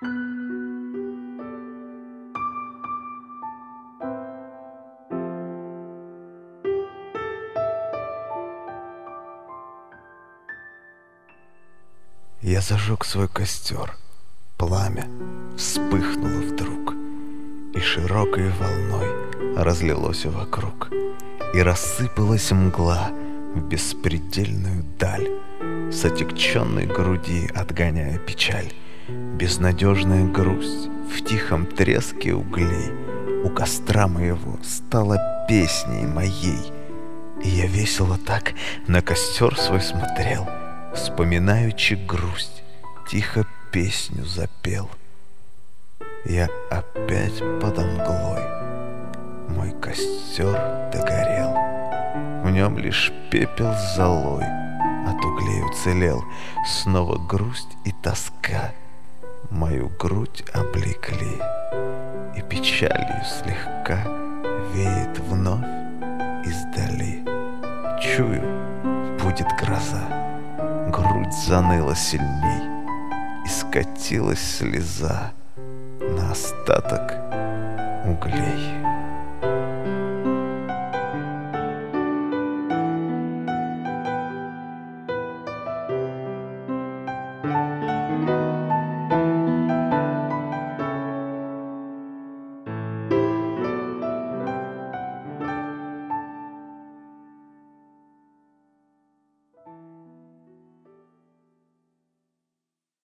Я зажег свой костер, пламя вспыхнуло вдруг, и широкой волной разлилось вокруг, и рассыпалась мгла в беспредельную даль, с отягченной груди отгоняя печаль. Безнадежная грусть в тихом треске углей у костра моего стала песней моей, и я весело так на костер свой смотрел, вспоминаючи грусть, тихо песню запел. Я опять подо мглой, мой костер догорел, в нем лишь пепел золой от углей уцелел. Снова грусть и тоска мою грудь облекли, и печалью слегка веет вновь издали. Чую, будет гроза, грудь заныла сильней, и скатилась слеза на остаток углей.